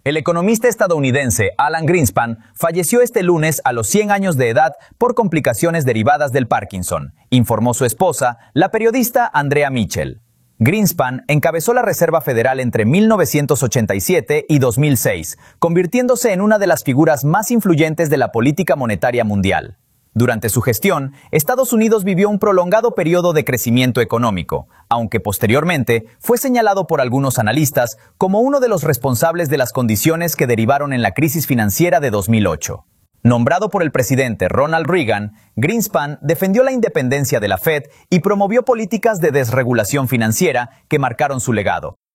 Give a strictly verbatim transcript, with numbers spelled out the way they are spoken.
El economista estadounidense Alan Greenspan falleció este lunes a los cien años de edad por complicaciones derivadas del Parkinson, informó su esposa, la periodista Andrea Mitchell. Greenspan encabezó la Reserva Federal entre mil novecientos ochenta y siete y dos mil seis, convirtiéndose en una de las figuras más influyentes de la política monetaria mundial. Durante su gestión, Estados Unidos vivió un prolongado periodo de crecimiento económico, aunque posteriormente fue señalado por algunos analistas como uno de los responsables de las condiciones que derivaron en la crisis financiera de dos mil ocho. Nombrado por el presidente Ronald Reagan, Greenspan defendió la independencia de la Fed y promovió políticas de desregulación financiera que marcaron su legado.